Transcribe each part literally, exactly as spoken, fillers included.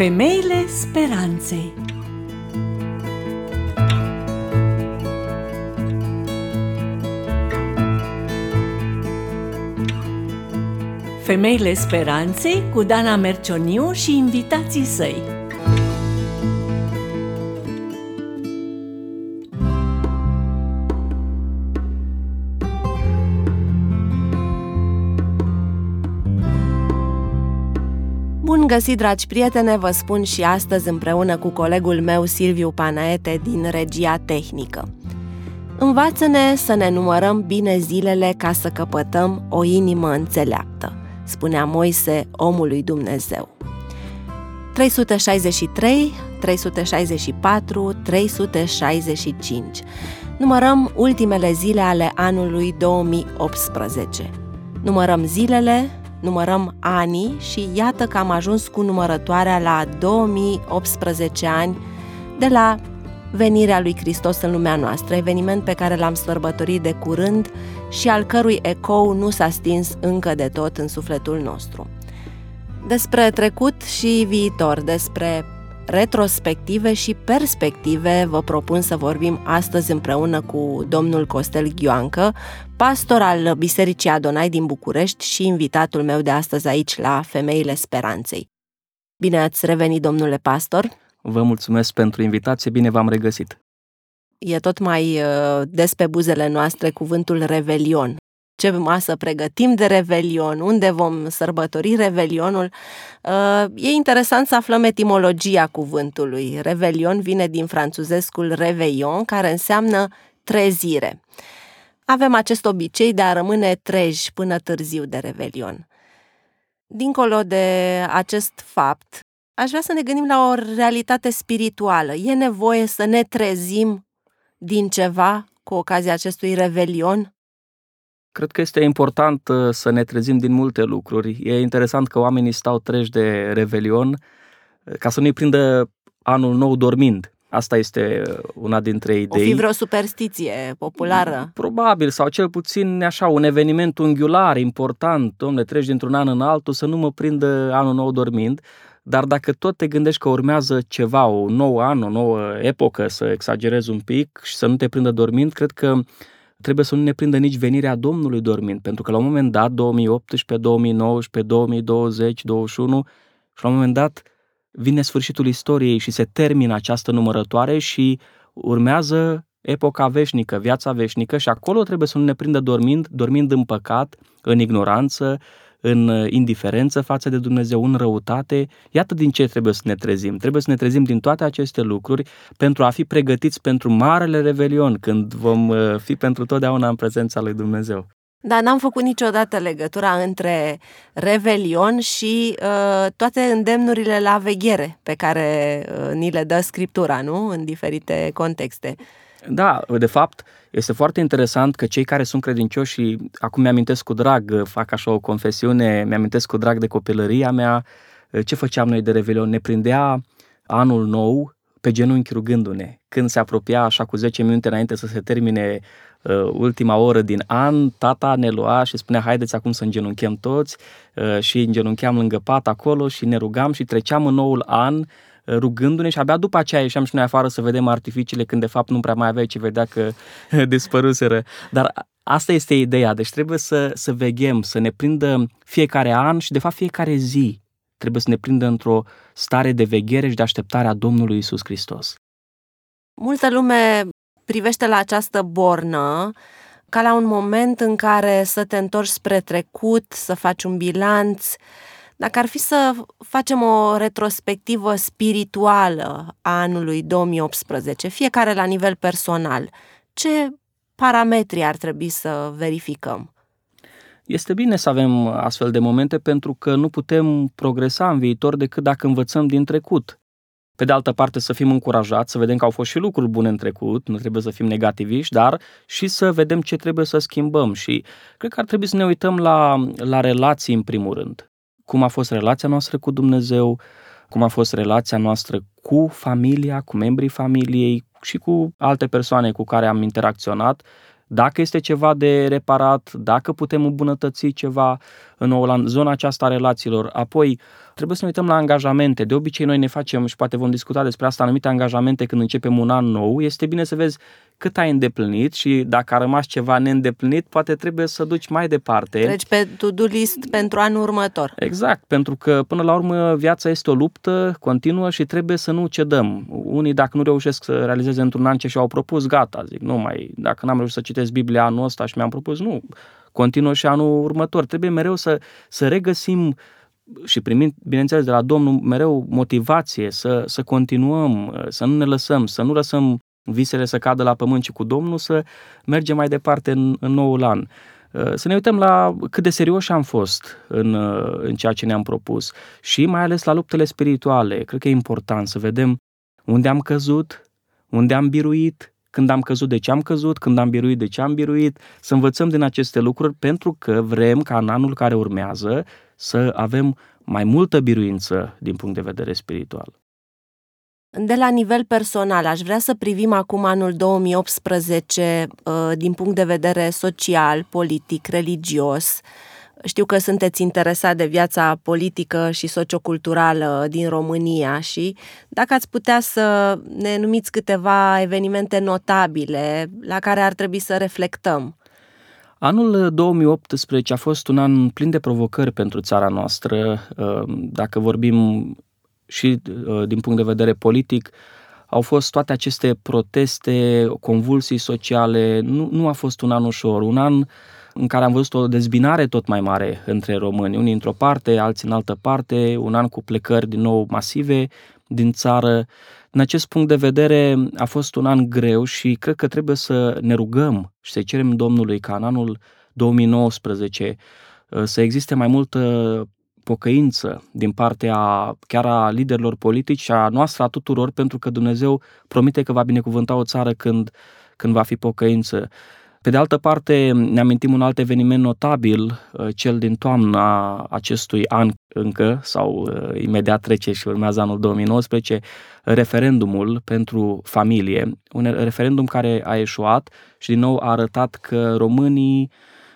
Femeile Speranței. Femeile Speranței cu Dana Mercioniu și invitații săi. Bun găsit, dragi prietene, vă spun și astăzi împreună cu colegul meu Silviu Panaete din Regia Tehnică. Învață-ne să ne numărăm bine zilele ca să căpătăm o inimă înțeleaptă, spunea Moise omului Dumnezeu. trei sute șaizeci și trei, trei sute șaizeci și patru, trei sute șaizeci și cinci. Numărăm ultimele zile ale anului două mii optsprezece. Numărăm zilele, numărăm anii și iată că am ajuns cu numărătoarea la două mii optsprezece ani de la venirea lui Hristos în lumea noastră, eveniment pe care l-am sărbătorit de curând și al cărui ecou nu s-a stins încă de tot în sufletul nostru. Despre trecut și viitor, despre retrospective și perspective vă propun să vorbim astăzi împreună cu domnul Costel Ghioancă, pastor al Bisericii Adonai din București și invitatul meu de astăzi aici la Femeile Speranței. Bine ați revenit, domnule pastor! Vă mulțumesc pentru invitație, bine v-am regăsit! E tot mai uh, des pe buzele noastre cuvântul Revelion. Ce masă pregătim de Revelion, unde vom sărbători Revelionul. E interesant să aflăm etimologia cuvântului. Revelion vine din franțuzescul réveillon, care înseamnă trezire. Avem acest obicei de a rămâne treji până târziu de Revelion. Dincolo de acest fapt, aș vrea să ne gândim la o realitate spirituală. E nevoie să ne trezim din ceva cu ocazia acestui Revelion? Cred că este important să ne trezim din multe lucruri. E interesant că oamenii stau treji de Revelion ca să nu-i prindă anul nou dormind. Asta este una dintre idei. O fi vreo superstiție populară? Probabil, sau cel puțin așa, un eveniment unghiular, important. Dom'le, treci dintr-un an în altul să nu mă prindă anul nou dormind. Dar dacă tot te gândești că urmează ceva, o nouă an, o nouă epocă, să exagerezi un pic și să nu te prindă dormind, cred că trebuie să nu ne prindă nici venirea Domnului dormind, pentru că la un moment dat, două mii optsprezece, două mii nouăsprezece, două mii douăzeci, douăzeci și unu, și la un moment dat vine sfârșitul istoriei și se termină această numărătoare și urmează epoca veșnică, viața veșnică, și acolo trebuie să nu ne prindă dormind, dormind în păcat, în ignoranță, în indiferență față de Dumnezeu, în răutate. Iată din ce trebuie să ne trezim. Trebuie să ne trezim din toate aceste lucruri pentru a fi pregătiți pentru marele Revelion, când vom fi pentru totdeauna în prezența lui Dumnezeu. Da, n-am făcut niciodată legătura între Revelion și uh, toate îndemnurile la veghere pe care uh, ni le dă Scriptura, nu? În diferite contexte. Da, de fapt, este foarte interesant că cei care sunt credincioși, și acum mi-amintesc cu drag, fac așa o confesiune, mi-amintesc cu drag de copilăria mea, ce făceam noi de Revelion? Ne prindea anul nou pe genunchi rugându-ne. Când se apropia așa cu zece minute înainte să se termine uh, ultima oră din an, tata ne lua și spunea: haideți acum să îngenunchem toți, uh, și îngenuncheam lângă pat acolo și ne rugam și treceam în noul an rugându-ne, și abia după aceea ieșeam și noi afară să vedem artificiile, când de fapt nu prea mai aveai ce vedea, că dispăruseră. Dar asta este ideea, deci trebuie să, să veghem, să ne prindă fiecare an și de fapt fiecare zi trebuie să ne prindă într-o stare de veghere și de așteptare a Domnului Iisus Hristos. Multă lume privește la această bornă ca la un moment în care să te întorci spre trecut, să faci un bilanț. Dacă ar fi să facem o retrospectivă spirituală a anului două mii optsprezece, fiecare la nivel personal, ce parametri ar trebui să verificăm? Este bine să avem astfel de momente, pentru că nu putem progresa în viitor decât dacă învățăm din trecut. Pe de altă parte, să fim încurajați, să vedem că au fost și lucruri bune în trecut, nu trebuie să fim negativiști, dar și să vedem ce trebuie să schimbăm. Și cred că ar trebui să ne uităm la, la relații în primul rând. Cum a fost relația noastră cu Dumnezeu, cum a fost relația noastră cu familia, cu membrii familiei și cu alte persoane cu care am interacționat. dacă este ceva de reparat, dacă putem îmbunătăți ceva în noul an, zona aceasta a relațiilor. Apoi, trebuie să ne uităm la angajamente. De obicei noi ne facem, și poate vom discuta despre asta, anumite angajamente când începem un an nou. Este bine să vezi cât ai îndeplinit și dacă a rămas ceva neîndeplinit, poate trebuie să duci mai departe. Treci pe to-do list pentru anul următor. Exact, pentru că până la urmă viața este o luptă continuă și trebuie să nu cedăm. Unii dacă nu reușesc să realizeze într-un an ce și-au propus, gata, zic, nu mai, dacă n-am reușit să citesc Biblia anul ăsta și mi-am propus, nu, continuă și anul următor. Trebuie mereu să, să regăsim și primim, bineînțeles, de la Domnul mereu motivație să, să continuăm, să nu ne lăsăm, să nu lăsăm visele să cadă la pământ, ci cu Domnul să mergem mai departe în, în noul an. Să ne uităm la cât de serioși am fost în, în ceea ce ne-am propus și mai ales la luptele spirituale. Cred că e important să vedem unde am căzut, unde am biruit, când am căzut, de ce am căzut, când am biruit, de ce am biruit, să învățăm din aceste lucruri pentru că vrem ca în anul care urmează să avem mai multă biruință din punct de vedere spiritual. De la nivel personal, aș vrea să privim acum anul două mii optsprezece din punct de vedere social, politic, religios. Știu că sunteți interesat de viața politică și socioculturală din România și dacă ați putea să ne numiți câteva evenimente notabile la care ar trebui să reflectăm. Anul două mii optsprezece a fost un an plin de provocări pentru țara noastră. Dacă vorbim și din punct de vedere politic, au fost toate aceste proteste, convulsii sociale. Nu, nu a fost un an ușor, un an în care am văzut o dezbinare tot mai mare între români, unii într-o parte, alții în altă parte, un an cu plecări din nou masive din țară. Din acest punct de vedere a fost un an greu și cred că trebuie să ne rugăm și să-i cerem Domnului ca în anul două mii nouăsprezece să existe mai multă pocăință din partea chiar a liderilor politici și a noastră, a tuturor, pentru că Dumnezeu promite că va binecuvânta o țară când, când va fi pocăință. Pe de altă parte, ne amintim un alt eveniment notabil, cel din toamna acestui an încă, sau imediat trece și urmează anul două mii nouăsprezece, referendumul pentru familie, un referendum care a eșuat și din nou a arătat că românii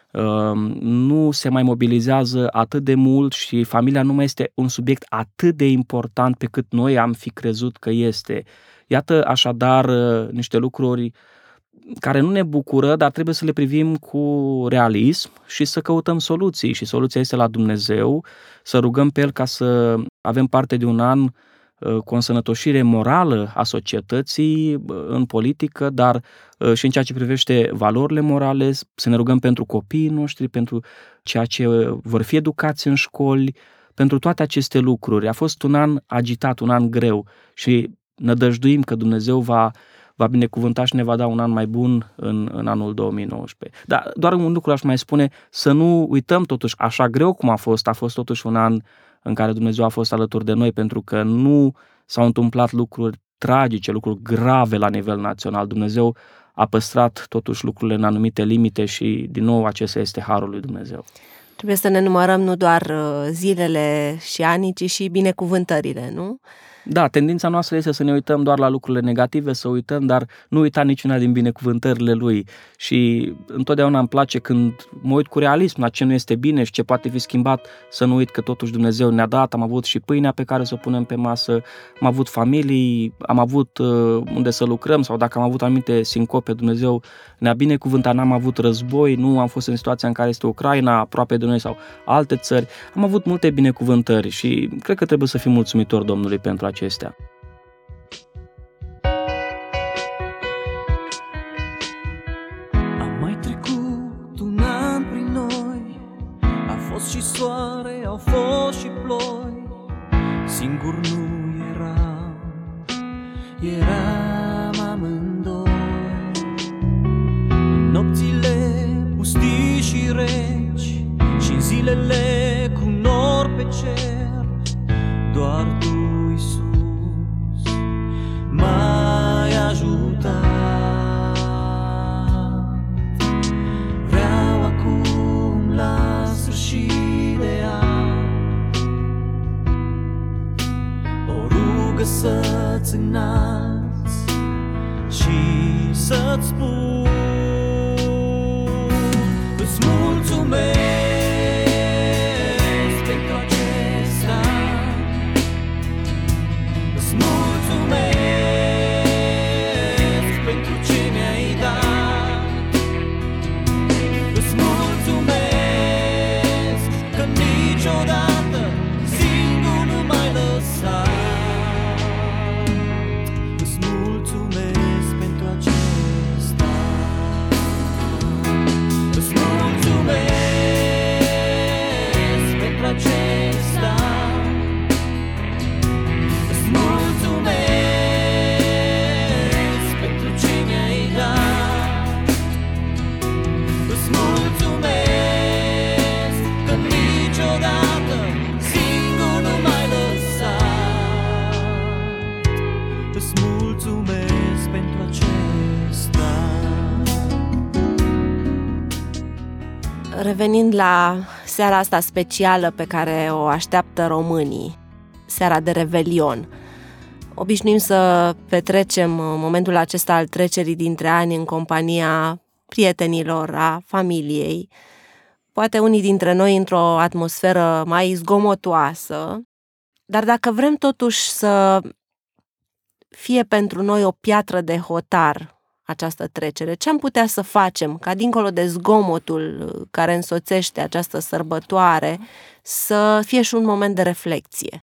nu se mai mobilizează atât de mult și familia nu mai este un subiect atât de important pe cât noi am fi crezut că este. Iată așadar niște lucruri care nu ne bucură, dar trebuie să le privim cu realism și să căutăm soluții. Și soluția este la Dumnezeu, să rugăm pe El ca să avem parte de un an cu o însănătoșire morală a societății în politică, dar și în ceea ce privește valorile morale, să ne rugăm pentru copiii noștri, pentru ceea ce vor fi educați în școli, pentru toate aceste lucruri. A fost un an agitat, un an greu și nădăjduim că Dumnezeu va va binecuvânta și ne va da un an mai bun în, în anul două mii nouăsprezece. Dar doar un lucru aș mai spune, să nu uităm totuși, așa greu cum a fost, a fost totuși un an în care Dumnezeu a fost alături de noi, pentru că nu s-au întâmplat lucruri tragice, lucruri grave la nivel național. Dumnezeu a păstrat totuși lucrurile în anumite limite și din nou acesta este harul lui Dumnezeu. Trebuie să ne numărăm nu doar zilele și anii, ci și binecuvântările, nu? Da, tendința noastră este să ne uităm doar la lucrurile negative, să uităm, dar nu uita niciuna din binecuvântările Lui. Și întotdeauna îmi place când mă uit cu realism la ce nu este bine și ce poate fi schimbat, să nu uit că totuși Dumnezeu ne-a dat, am avut și pâinea pe care să o punem pe masă, am avut familii, am avut uh, unde să lucrăm sau dacă am avut anumite sincope, Dumnezeu ne-a binecuvântat, n-am avut război, nu am fost în situația în care este Ucraina aproape de noi sau alte țări. Am avut multe binecuvântări și cred că trebuie să fim mulțumitori Domnului pentru acestea. Am mai trecut un an prin noi, a fost și soare, au fost și ploi, singur nu eram, eram amândoi. În nopțile pustii și reci și în zilele cu nori pe cer, doar Tu, Iisus, m-ai ajutat. Vreau acum la sfârșit de an o rugă să-ți înalți și să-ți spun niciodată singur nu mai lăsa. Îți mulțumesc pentru acesta. Îți mulțumesc pentru acesta. Îți mulțumesc pentru ce mi-ai dat. Îți mulțumesc că niciodată singur nu m-ai lăsat. Îți mulțumesc pentru acesta. Revenind la seara asta specială pe care o așteaptă românii, seara de Revelion, obișnuim să petrecem momentul acesta al trecerii dintre ani în compania prietenilor, a familiei, poate unii dintre noi într-o atmosferă mai zgomotoasă, dar dacă vrem totuși să fie pentru noi o piatră de hotar această trecere, ce am putea să facem ca dincolo de zgomotul care însoțește această sărbătoare să fie și un moment de reflecție?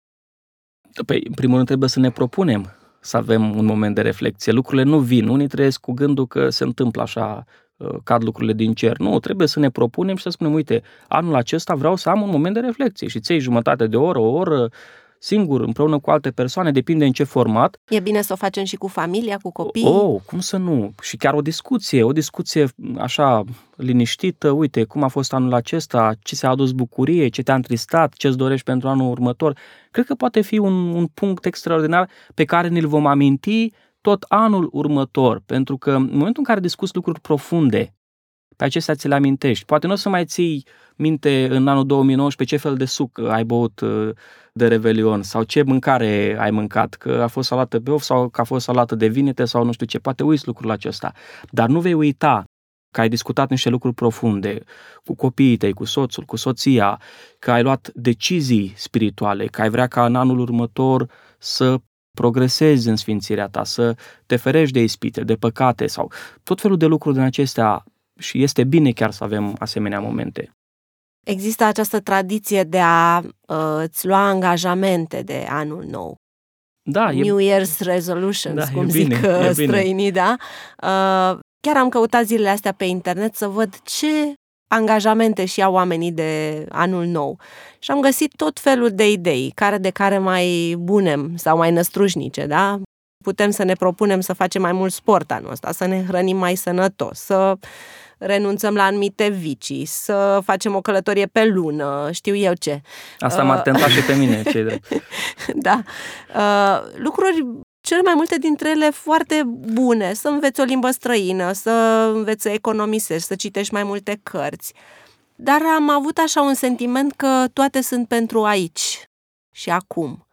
Păi, în primul rând trebuie să ne propunem să avem un moment de reflecție. Lucrurile nu vin, unii trăiesc cu gândul că se întâmplă așa, cad lucrurile din cer. Nu, trebuie să ne propunem și să spunem, uite, anul acesta vreau să am un moment de reflecție și ți iei jumătate de oră, o oră, singur, împreună cu alte persoane, depinde în ce format. E bine să o facem și cu familia, cu copiii? Oh, cum să nu? Și chiar o discuție, o discuție așa liniștită, uite, cum a fost anul acesta, ce ți-a adus bucurie, ce te-a întristat, ce-ți dorești pentru anul următor. Cred că poate fi un, un punct extraordinar pe care ne-l vom aminti tot anul următor, pentru că în momentul în care discuți lucruri profunde, pe acestea ți le amintești. Poate nu o să mai ții minte în anul două mii nouăsprezece ce fel de suc ai băut de Revelion sau ce mâncare ai mâncat, că a fost salată pe of sau că a fost salată de vinete sau nu știu ce. Poate uiți lucrul acesta, dar nu vei uita că ai discutat niște lucruri profunde cu copiii tăi, cu soțul, cu soția, că ai luat decizii spirituale, că ai vrea ca în anul următor să progresezi în sfințirea ta, să te ferești de ispite, de păcate sau tot felul de lucruri din acestea și este bine chiar să avem asemenea momente. Există această tradiție de a uh, îți lua angajamente de anul nou. Da, New e... Year's resolutions, da, cum e zic bine, e străinii, da? Uh, chiar am căutat zilele astea pe internet să văd ce angajamente și au oamenii de anul nou. Și am găsit tot felul de idei, care de care mai bune sau mai năstrușnice, da? Putem să ne propunem să facem mai mult sport anul ăsta, să ne hrănim mai sănătos, să renunțăm la anumite vicii, să facem o călătorie pe lună, știu eu ce. Asta m-ar tenta și pe mine, ce drept. Da. Uh, lucruri, cele mai multe dintre ele foarte bune, să înveți o limbă străină, să înveți să economisești, să citești mai multe cărți. Dar am avut așa un sentiment că toate sunt pentru aici și acum.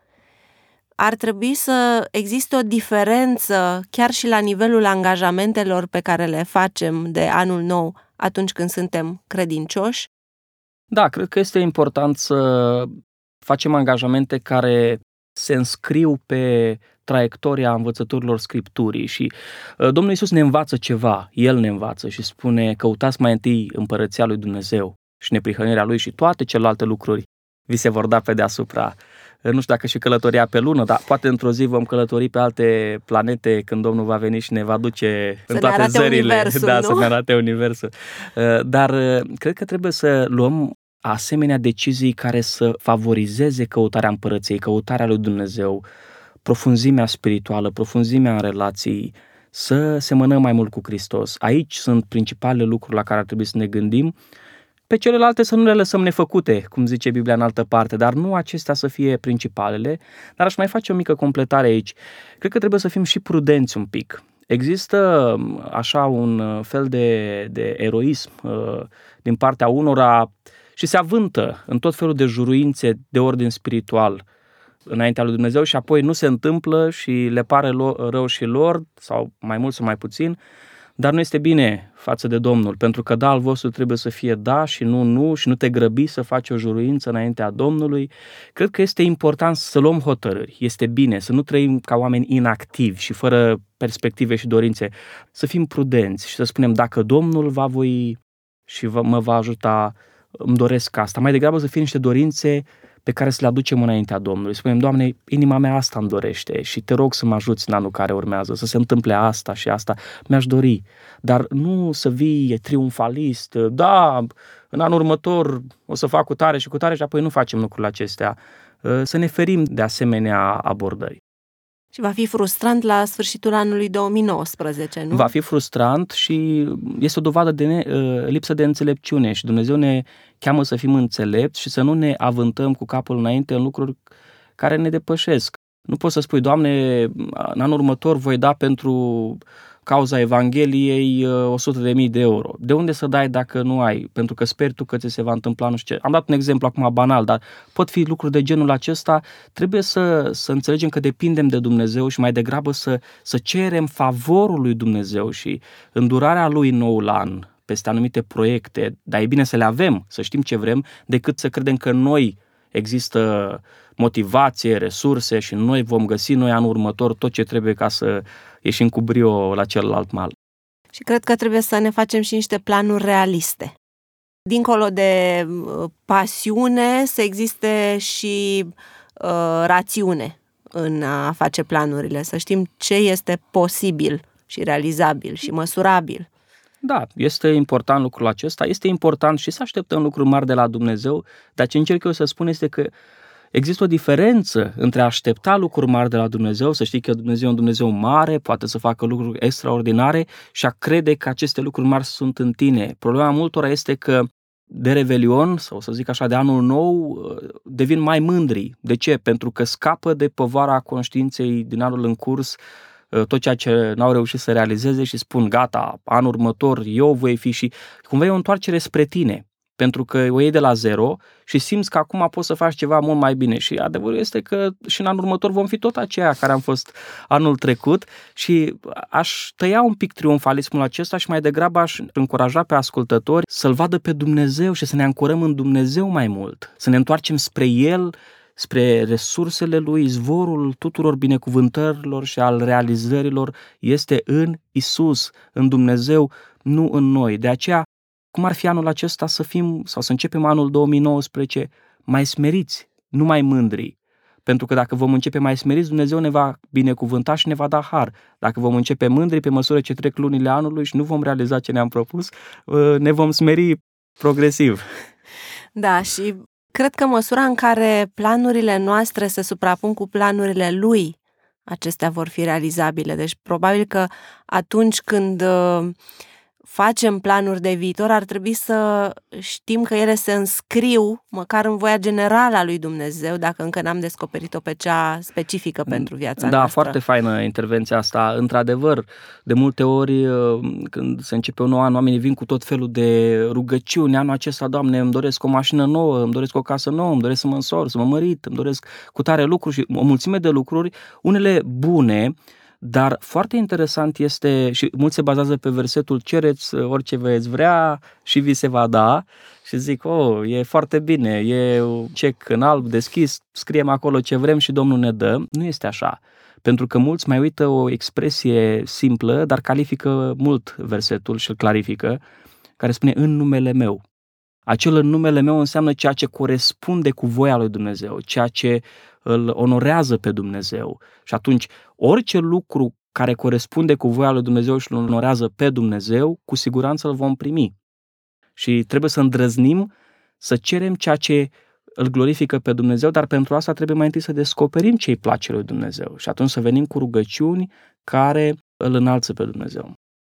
Ar trebui să existe o diferență chiar și la nivelul angajamentelor pe care le facem de anul nou atunci când suntem credincioși? Da, cred că este important să facem angajamente care se înscriu pe traiectoria învățăturilor Scripturii și Domnul Iisus ne învață ceva, El ne învață și spune căutați mai întâi împărăția lui Dumnezeu și neprihănirea Lui și toate celelalte lucruri vi se vor da pe deasupra. Nu știu dacă și călătoria pe lună, dar poate într-o zi vom călători pe alte planete când Domnul va veni și ne va duce să în toate zările, da, nu? să ne arate universul. Dar cred că trebuie să luăm asemenea decizii care să favorizeze căutarea împărăției, căutarea lui Dumnezeu, profunzimea spirituală, profunzimea în relații, să semănăm mai mult cu Hristos. Aici sunt principalele lucruri la care ar trebui să ne gândim. Pe celelalte să nu le lăsăm nefăcute, cum zice Biblia în altă parte, dar nu acestea să fie principalele. Dar aș mai face o mică completare aici. Cred că trebuie să fim și prudenți un pic. Există așa un fel de, de eroism uh, din partea unora și se avântă în tot felul de juruințe de ordin spiritual înaintea lui Dumnezeu și apoi nu se întâmplă și le pare rău și lor, sau mai mult sau mai puțin, dar nu este bine față de Domnul, pentru că da al vostru trebuie să fie da și nu nu și nu te grăbi să faci o juruință înaintea Domnului. Cred că este important să luăm hotărâri, este bine să nu trăim ca oameni inactivi și fără perspective și dorințe, să fim prudenți și să spunem dacă Domnul va voi și mă va ajuta, îmi doresc asta. Mai degrabă să fie niște dorințe pe care să le aducem înaintea Domnului. Spunem, Doamne, inima mea asta îmi dorește și te rog să mă ajuți în anul care urmează, să se întâmple asta și asta. Mi-aș dori, dar nu să vii triumfalist, da, în anul următor o să fac cu tare și cu tare și apoi nu facem lucrurile acestea. Să ne ferim de asemenea abordări. Și va fi frustrant la sfârșitul anului două mii nouăsprezece, nu? Va fi frustrant și este o dovadă de ne, lipsă de înțelepciune și Dumnezeu ne cheamă să fim înțelepți și să nu ne avântăm cu capul înainte în lucruri care ne depășesc. Nu poți să spui, Doamne, în anul următor voi da pentru cauza Evangheliei o sută de mii de euro. De unde să dai dacă nu ai? Pentru că speri tu că ți se va întâmpla nu știu ce. Am dat un exemplu acum banal, dar pot fi lucruri de genul acesta. Trebuie să, să înțelegem că depindem de Dumnezeu și mai degrabă să, să cerem favorul lui Dumnezeu și îndurarea lui în noul an peste anumite proiecte, dar e bine să le avem, să știm ce vrem, decât să credem că noi există motivație, resurse și noi vom găsi noi anul următor tot ce trebuie ca să ieșim cu brio la celălalt mal. Și cred că trebuie să ne facem și niște planuri realiste. Dincolo de pasiune, să existe și uh, rațiune în a face planurile, să știm ce este posibil și realizabil și măsurabil. Da, este important lucrul acesta, este important și să așteptăm lucruri mari de la Dumnezeu, dar ce încerc eu să spun este că există o diferență între a aștepta lucruri mari de la Dumnezeu, să știi că Dumnezeu e un Dumnezeu mare, poate să facă lucruri extraordinare și a crede că aceste lucruri mari sunt în tine. Problema multora este că de Revelion, sau să zic așa, de anul nou, devin mai mândri. De ce? Pentru că scapă de povara conștiinței din anul în curs, tot ceea ce n-au reușit să realizeze și spun, gata, anul următor eu voi fi și cumva e o întoarcere spre tine. Pentru că o iei de la zero și simți că acum poți să faci ceva mult mai bine. Și adevărul este că și în anul următor vom fi tot aceia care am fost anul trecut și aș tăia un pic triumfalismul acesta și mai degrabă aș încuraja pe ascultători să-L vadă pe Dumnezeu și să ne ancorăm în Dumnezeu mai mult, să ne întoarcem spre El, spre resursele Lui, izvorul tuturor binecuvântărilor și al realizărilor este în Isus, în Dumnezeu, nu în noi. De aceea, cum ar fi anul acesta să fim, sau să începem anul două mii nouăsprezece mai smeriți, nu mai mândri. Pentru că dacă vom începe mai smeriți, Dumnezeu ne va binecuvânta și ne va da har. Dacă vom începe mândri pe măsură ce trec lunile anului și nu vom realiza ce ne-am propus, ne vom smeri progresiv. Da, și cred că măsura în care planurile noastre se suprapun cu planurile Lui, acestea vor fi realizabile. Deci probabil că atunci când facem planuri de viitor, ar trebui să știm că ele se înscriu măcar în voia generală a lui Dumnezeu, dacă încă n-am descoperit-o pe cea specifică pentru viața da, noastră. Da, foarte faină intervenția asta. Într-adevăr, de multe ori când se începe un nou an, oamenii vin cu tot felul de rugăciuni. Anul acesta, Doamne, îmi doresc o mașină nouă, îmi doresc o casă nouă, îmi doresc să mă însor, să mă mărit, îmi doresc cu tare lucruri și o mulțime de lucruri, unele bune. Dar foarte interesant este, și mulți se bazează pe versetul cereți orice veți vrea și vi se va da și zic, oh, e foarte bine, e cec în alb deschis, scriem acolo ce vrem și Domnul ne dă. Nu este așa, pentru că mulți mai uită o expresie simplă, dar califică mult versetul și îl clarifică, care spune în numele meu. Acel în numele meu înseamnă ceea ce corespunde cu voia lui Dumnezeu, ceea ce îl onorează pe Dumnezeu. Și atunci, orice lucru care corespunde cu voia lui Dumnezeu și îl onorează pe Dumnezeu, cu siguranță îl vom primi. Și trebuie să îndrăznim să cerem ceea ce îl glorifică pe Dumnezeu, dar pentru asta trebuie mai întâi să descoperim ce îi place lui Dumnezeu și atunci să venim cu rugăciuni care îl înalță pe Dumnezeu.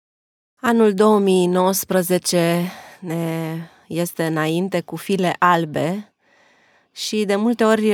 Anul două mii nouăsprezece ne este înainte cu file albe și de multe ori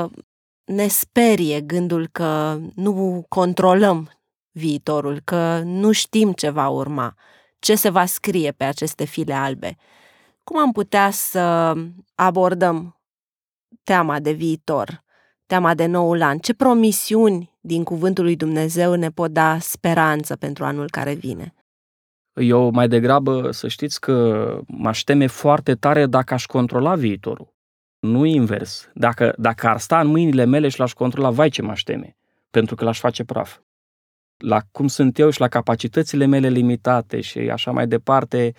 ne sperie gândul că nu controlăm viitorul, că nu știm ce va urma, ce se va scrie pe aceste file albe. Cum am putea să abordăm teama de viitor, teama de noul an? Ce promisiuni din cuvântul lui Dumnezeu ne pot da speranță pentru anul care vine? Eu mai degrabă să știți că m-aș teme foarte tare dacă aș controla viitorul. Nu invers. Dacă, dacă ar sta în mâinile mele și l-aș controla, vai ce m-aș teme, pentru că l-aș face praf. La cum sunt eu și la capacitățile mele limitate și așa mai departe,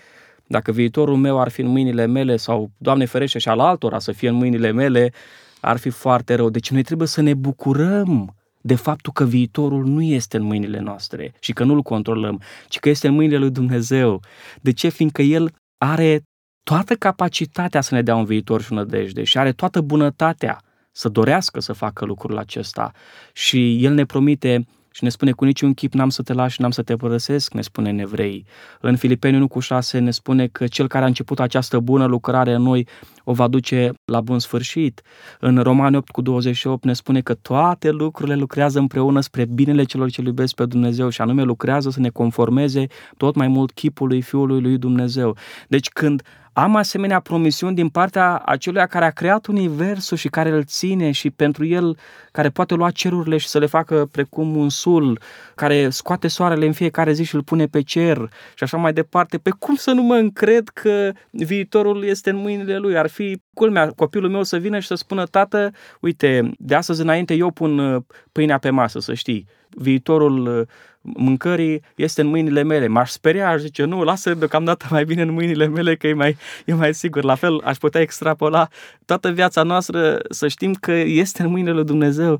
Dacă viitorul meu ar fi în mâinile mele sau, Doamne ferește, și al altora să fie în mâinile mele, ar fi foarte rău. Deci noi trebuie să ne bucurăm de faptul că viitorul nu este în mâinile noastre și că nu-l controlăm, ci că este în mâinile lui Dumnezeu. De ce? Fiindcă El are toată capacitatea să ne dea un viitor și o nădejde și are toată bunătatea să dorească să facă lucrul acesta. Și El ne promite și ne spune: cu niciun chip n-am să te las și n-am să te părăsesc, ne spune în Evrei. În Filipeni unu cu șase ne spune că Cel care a început această bună lucrare în noi o va duce la bun sfârșit. În Romani opt cu douăzeci și opt ne spune că toate lucrurile lucrează împreună spre binele celor ce iubesc pe Dumnezeu, și anume lucrează să ne conformeze tot mai mult chipului Fiului lui Dumnezeu. Deci când am asemenea promisiuni din partea acelui care a creat universul și care îl ține, și pentru El care poate lua cerurile și să le facă precum un sul, care scoate soarele în fiecare zi și îl pune pe cer și așa mai departe, pe cum să nu mă încred că viitorul este în mâinile Lui? Ar fi culmea copilul meu să vină și să spună: tată, uite, de astăzi înainte eu pun pâinea pe masă, să știi, viitorul mâncării este în mâinile mele. M-aș speria, aș zice: nu, lasă deocamdată mai bine în mâinile mele, că e mai, e mai sigur. La fel aș putea extrapola toată viața noastră, să știm că este în mâinile lui Dumnezeu,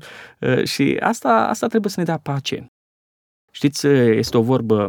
și asta, asta trebuie să ne dea pace. Știți, este o vorbă: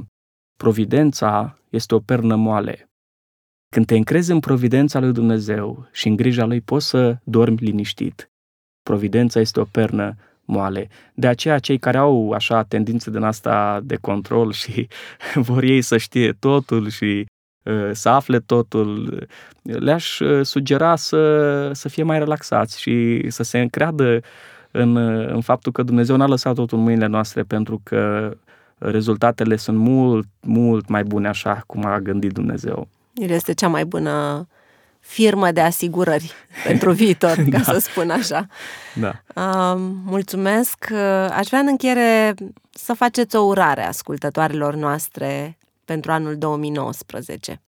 providența este o pernă moale. Când te încrezi în providența lui Dumnezeu și în grija Lui, poți să dormi liniștit. Providența este o pernă moale. De aceea cei care au așa tendințe din asta de control și vor ei să știe totul și uh, să afle totul, le-aș sugera să, să fie mai relaxați și să se încreadă în, în faptul că Dumnezeu n-a lăsat totul în mâinile noastre, pentru că rezultatele sunt mult, mult mai bune așa cum a gândit Dumnezeu. El este cea mai bună firmă de asigurări pentru viitor, ca da. să spun așa. Da. Uh, mulțumesc. Aș vrea în încheiere să faceți o urare ascultătoarelor noastre pentru anul două mii nouăsprezece.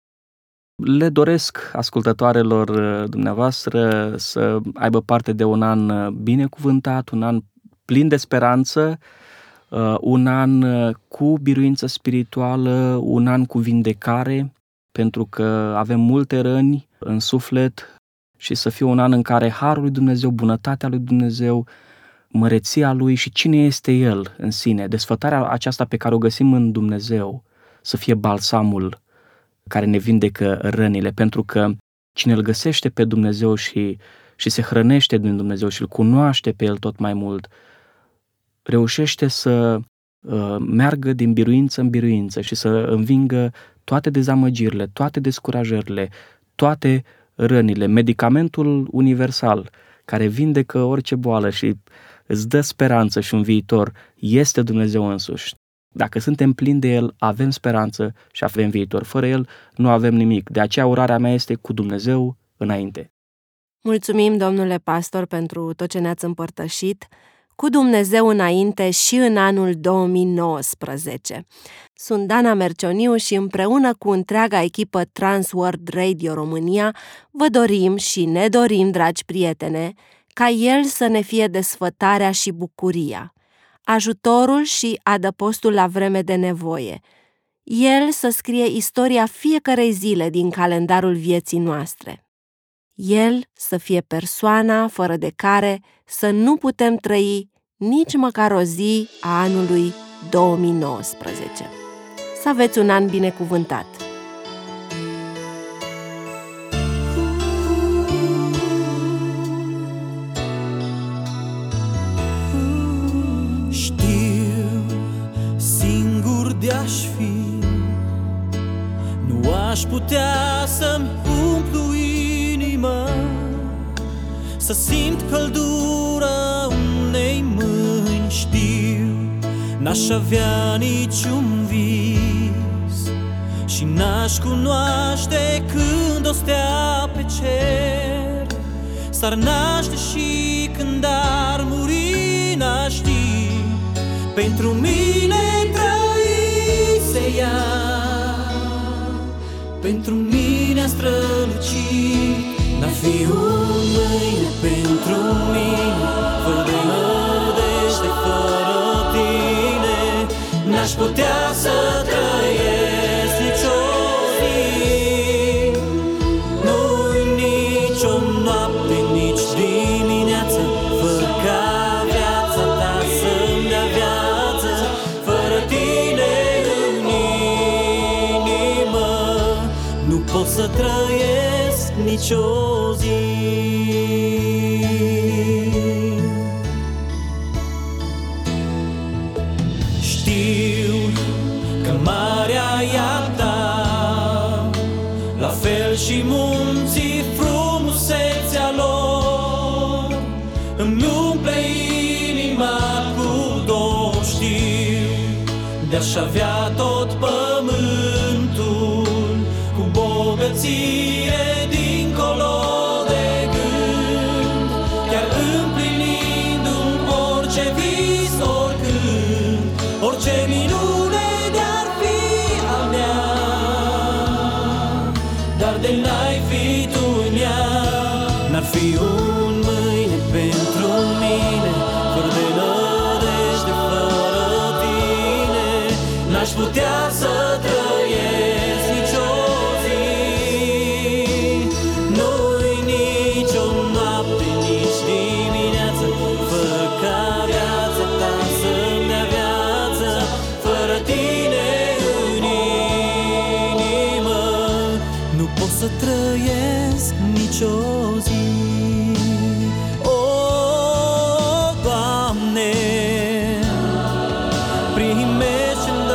Le doresc ascultătoarelor dumneavoastră să aibă parte de un an binecuvântat, un an plin de speranță, un an cu biruință spirituală, un an cu vindecare, pentru că avem multe răni în suflet, și să fie un an în care harul lui Dumnezeu, bunătatea lui Dumnezeu, măreția Lui și cine este El în sine, desfătarea aceasta pe care o găsim în Dumnezeu, să fie balsamul care ne vindecă rănile, pentru că cine îl găsește pe Dumnezeu și, și se hrănește din Dumnezeu și îl cunoaște pe El tot mai mult, reușește să uh, meargă din biruință în biruință și să învingă toate dezamăgirile, toate descurajările, toate rănile. Medicamentul universal care vindecă orice boală și îți dă speranță și un viitor este Dumnezeu însuși. Dacă suntem plini de El, avem speranță și avem viitor. Fără El nu avem nimic. De aceea urarea mea este: cu Dumnezeu înainte. Mulțumim, domnule pastor, pentru tot ce ne-ați împărtășit. Cu Dumnezeu înainte și în anul două mii nouăsprezece. Sunt Dana Mercioniu și împreună cu întreaga echipă Transworld Radio România vă dorim și ne dorim, dragi prietene, ca El să ne fie desfătarea și bucuria, ajutorul și adăpostul la vreme de nevoie. El să scrie istoria fiecărei zile din calendarul vieții noastre. El să fie persoana fără de care să nu putem trăi nici măcar o zi a anului două mii nouăsprezece. Să aveți un an binecuvântat! Știu, singur de-aș fi, nu aș putea să-mi umplu inima, să simt căldura unei mâini. Știu, n-aș avea niciun vis și n-aș cunoaște când o stea pe cer s-ar naște și când ar muri, n-aș ști. Pentru mine trăise ea, pentru mine a strălucit. N-ar fi un mâine pentru mine, fără de nădejde, fără tine. N-aș putea să trăiesc nicio zi. nicio zi. Știu că marea e a ta, la fel și munții frumusețea lor. Îmi umple inima cu dor, știu de-aș avea tot pământul, cu bogăție dincolo de gând, chiar împlinindu-mi orice vis, oricând, orice minune de-ar fi al mea, dar de n-ai fi tu în ea. N-ar fi un mâine pentru mine, fără de nădejde, fără tine. N-aș putea să trăiesc nicio zi. Nu-i nicio noapte, nici dimineață, fără ca viața ta să-mi dea viață. Fără tine în inimă nu pot să trăiesc nicio zi. O, Doamne, primește-mi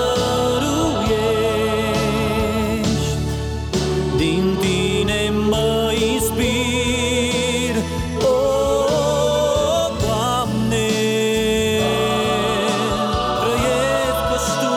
dăruiești, din tine mă inspir. O, Doamne, trăiesc că-și tu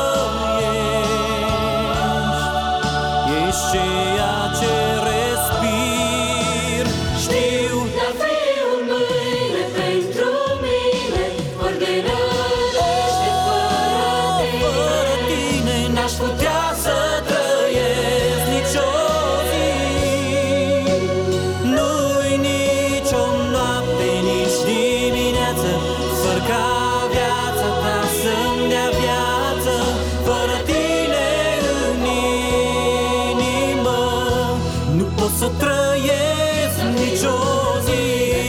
trăiești, ești ceea ce respir. Știu N-ar fi un mâine pentru mine, fără de nădejde, fără tine. fără tine n-aș putea să trăiesc nicio zi. Nu-i nicio noapte, nici dimineață, fără ca viața ta să-mi dea viață. Fără tine în inimă nu pot să trăiesc nicio zi.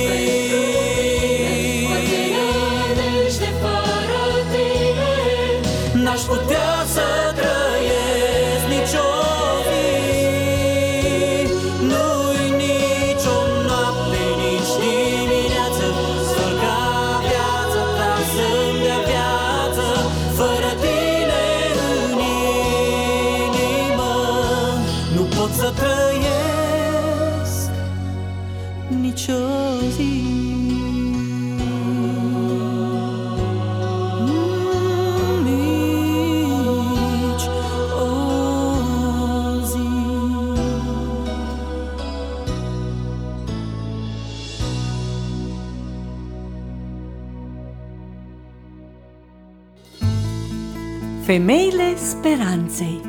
Nădejde fără tine. N-aș putea să trăiesc nicio zi. Nu-i nicio noapte, nici dimineață, fără ca viața ta să-mi dea viață. Fără tine în inimă nu pot să trăiesc nicio zi. Nici o zi. Femeile speranței.